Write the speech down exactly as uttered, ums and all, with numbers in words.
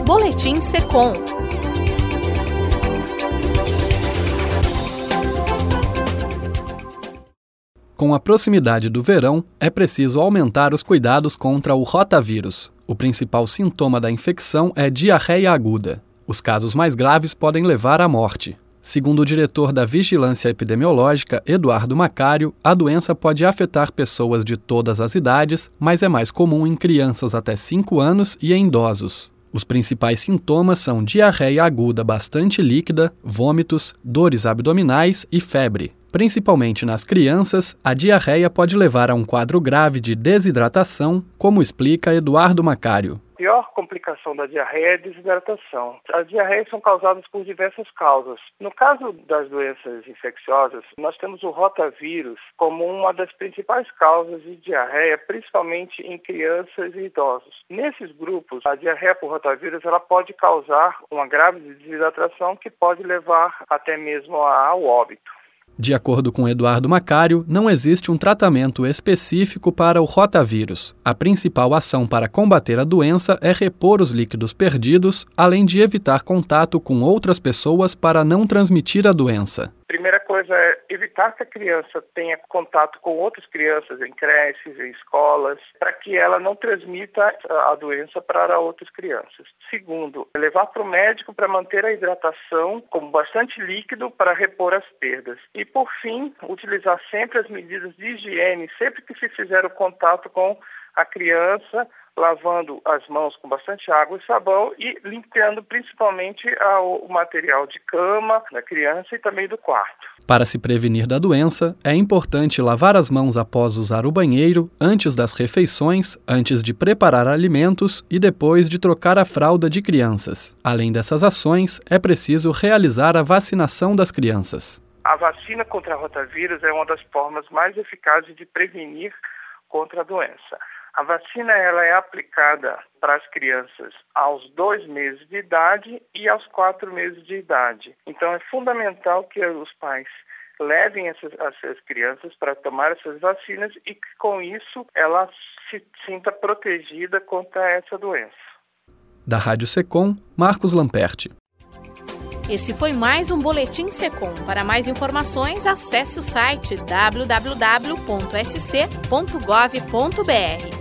Boletim Secom. Com a proximidade do verão, é preciso aumentar os cuidados contra o rotavírus. O principal sintoma da infecção é diarreia aguda. Os casos mais graves podem levar à morte. Segundo o diretor da Vigilância Epidemiológica, Eduardo Macário, a doença pode afetar pessoas de todas as idades, mas é mais comum em crianças até cinco anos e em idosos. Os principais sintomas são diarreia aguda bastante líquida, vômitos, dores abdominais e febre. Principalmente nas crianças, a diarreia pode levar a um quadro grave de desidratação, como explica Eduardo Macário. A pior complicação da diarreia é a desidratação. As diarreias são causadas por diversas causas. No caso das doenças infecciosas, nós temos o rotavírus como uma das principais causas de diarreia, principalmente em crianças e idosos. Nesses grupos, a diarreia por rotavírus ela pode causar uma grave desidratação que pode levar até mesmo ao óbito. De acordo com Eduardo Macário, não existe um tratamento específico para o rotavírus. A principal ação para combater a doença é repor os líquidos perdidos, além de evitar contato com outras pessoas para não transmitir a doença. A primeira coisa é evitar que a criança tenha contato com outras crianças em creches, em escolas, para que ela não transmita a doença para outras crianças. Segundo, levar para o médico para manter a hidratação com bastante líquido para repor as perdas. E, por fim, utilizar sempre as medidas de higiene, sempre que se fizer o contato com a criança, lavando as mãos com bastante água e sabão e limpando principalmente o material de cama da criança e também do quarto. Para se prevenir da doença, é importante lavar as mãos após usar o banheiro, antes das refeições, antes de preparar alimentos e depois de trocar a fralda de crianças. Além dessas ações, é preciso realizar a vacinação das crianças. A vacina contra o rotavírus é uma das formas mais eficazes de prevenir contra a doença. A vacina ela é aplicada para as crianças aos dois meses de idade e aos quatro meses de idade. Então é fundamental que os pais levem essas, essas crianças para tomar essas vacinas e que com isso ela se sinta protegida contra essa doença. Da Rádio Secom, Marcos Lamperti. Esse foi mais um Boletim Secom. Para mais informações, acesse o site w w w ponto s c ponto gov ponto b r.